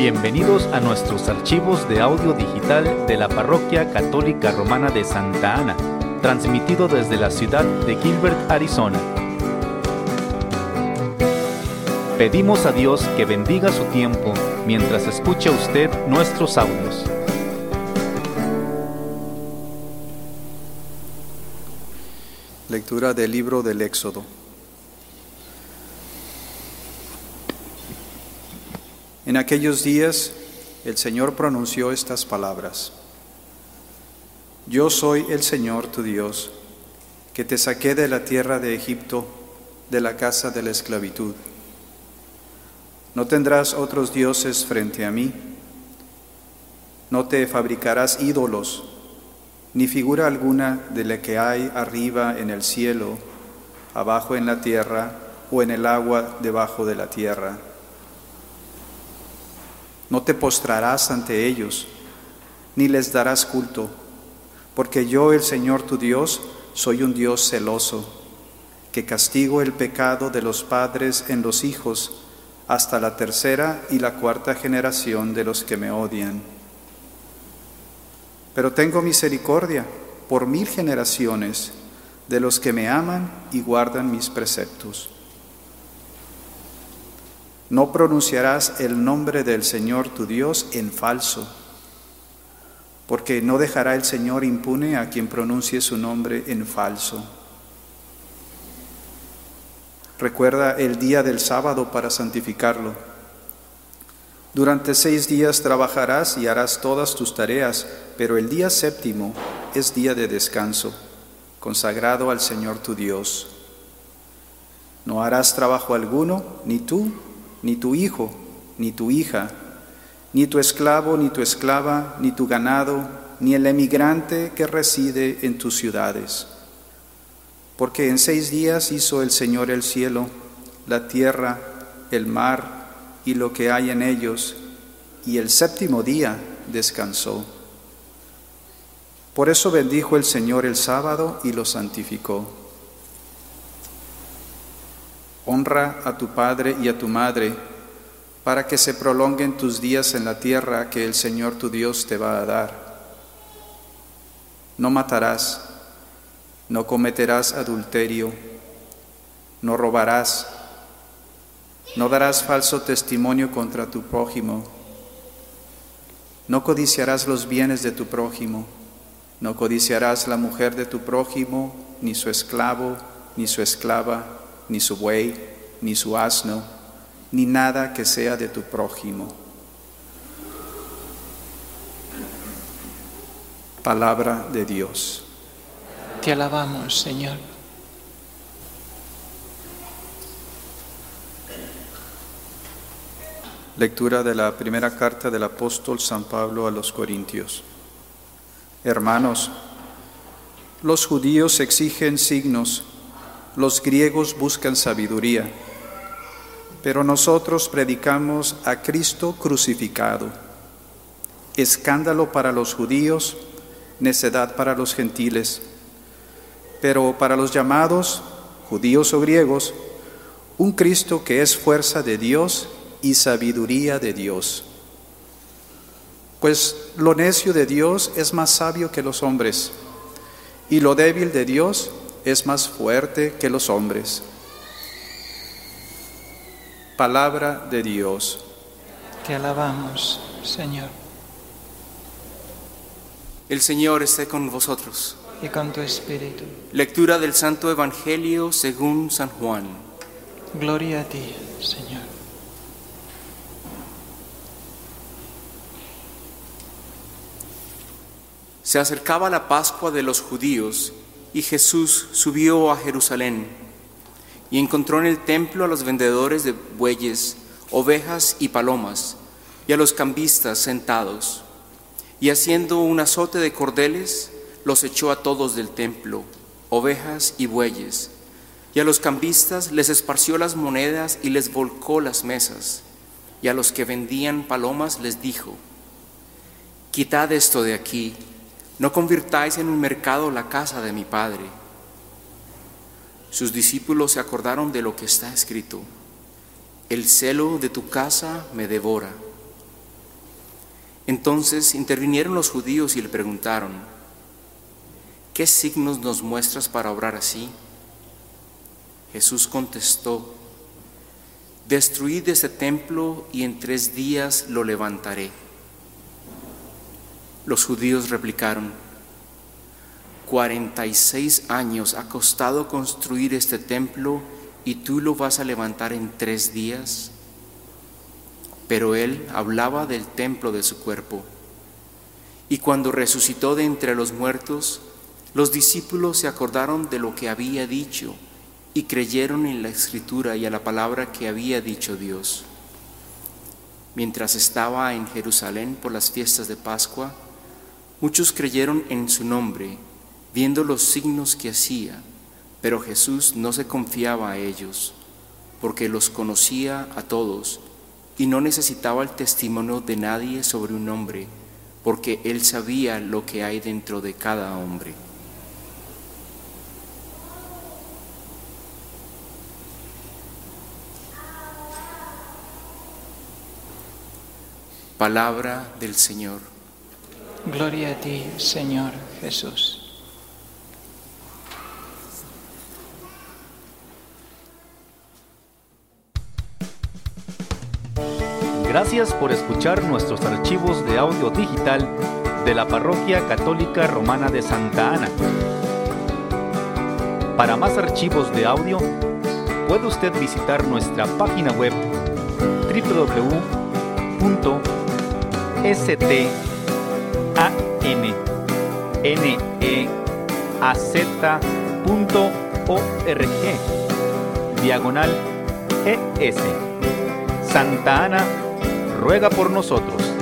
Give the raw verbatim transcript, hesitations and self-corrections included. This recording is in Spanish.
Bienvenidos a nuestros archivos de audio digital de la Parroquia Católica Romana de Santa Ana, transmitido desde la ciudad de Gilbert, Arizona. Pedimos a Dios que bendiga su tiempo mientras escucha usted nuestros audios. Lectura del libro del Éxodo. En aquellos días el Señor pronunció estas palabras: Yo soy el Señor tu Dios, que te saqué de la tierra de Egipto, de la casa de la esclavitud. No tendrás otros dioses frente a mí. No te fabricarás ídolos, ni figura alguna de la que hay arriba en el cielo, abajo en la tierra o en el agua debajo de la tierra. No te postrarás ante ellos, ni les darás culto, porque yo, el Señor tu Dios, soy un Dios celoso, que castigo el pecado de los padres en los hijos, hasta la tercera y la cuarta generación de los que me odian. Pero tengo misericordia por mil generaciones de los que me aman y guardan mis preceptos. No pronunciarás el nombre del Señor tu Dios en falso, porque no dejará el Señor impune a quien pronuncie su nombre en falso. Recuerda el día del sábado para santificarlo. Durante seis días trabajarás y harás todas tus tareas, pero el día séptimo es día de descanso, consagrado al Señor tu Dios. No harás trabajo alguno, ni tú, ni tu hijo, ni tu hija, ni tu esclavo, ni tu esclava, ni tu ganado, ni el emigrante que reside en tus ciudades. Porque en seis días hizo el Señor el cielo, la tierra, el mar y lo que hay en ellos, y el séptimo día descansó. Por eso bendijo el Señor el sábado y lo santificó. Honra a tu padre y a tu madre, para que se prolonguen tus días en la tierra que el Señor tu Dios te va a dar. No matarás, no cometerás adulterio, no robarás, no darás falso testimonio contra tu prójimo, no codiciarás los bienes de tu prójimo, no codiciarás la mujer de tu prójimo, ni su esclavo, ni su esclava, ni su buey, ni su asno, ni nada que sea de tu prójimo. Palabra de Dios. Te alabamos, Señor. Lectura de la primera carta del apóstol San Pablo a los Corintios. Hermanos, los judíos exigen signos, los griegos buscan sabiduría, pero nosotros predicamos a Cristo crucificado, escándalo para los judíos, necedad para los gentiles, pero para los llamados, judíos o griegos, un Cristo que es fuerza de Dios y sabiduría de Dios. Pues lo necio de Dios es más sabio que los hombres, y lo débil de Dios es más fuerte que los hombres. Palabra de Dios. Te alabamos, Señor. El Señor esté con vosotros. Y con tu espíritu. Lectura del Santo Evangelio según San Juan. Gloria a ti, Señor. Se acercaba la Pascua de los judíos y Jesús subió a Jerusalén y encontró en el templo a los vendedores de bueyes, ovejas y palomas y a los cambistas sentados, y haciendo un azote de cordeles los echó a todos del templo, ovejas y bueyes, y a los cambistas les esparció las monedas y les volcó las mesas, y a los que vendían palomas les dijo: quitad esto de aquí, no convirtáis en un mercado la casa de mi Padre. Sus discípulos se acordaron de lo que está escrito: el celo de tu casa me devora. Entonces intervinieron los judíos y le preguntaron: ¿qué signos nos muestras para obrar así? Jesús contestó: destruid este templo y en tres días lo levantaré. Los judíos replicaron: cuarenta y seis años ha costado construir este templo y tú lo vas a levantar en tres días. Pero él hablaba del templo de su cuerpo. Y cuando resucitó de entre los muertos, los discípulos se acordaron de lo que había dicho y creyeron en la Escritura y a la palabra que había dicho Dios. Mientras estaba en Jerusalén por las fiestas de Pascua, muchos creyeron en su nombre, viendo los signos que hacía, pero Jesús no se confiaba a ellos, porque los conocía a todos y no necesitaba el testimonio de nadie sobre un hombre, porque él sabía lo que hay dentro de cada hombre. Palabra del Señor. Gloria a ti, Señor Jesús. Gracias por escuchar nuestros archivos de audio digital de la Parroquia Católica Romana de Santa Ana. Para más archivos de audio, puede usted visitar nuestra página web doble u doble u doble u punto stananez punto org diagonal es. Santa Ana ruega por nosotros.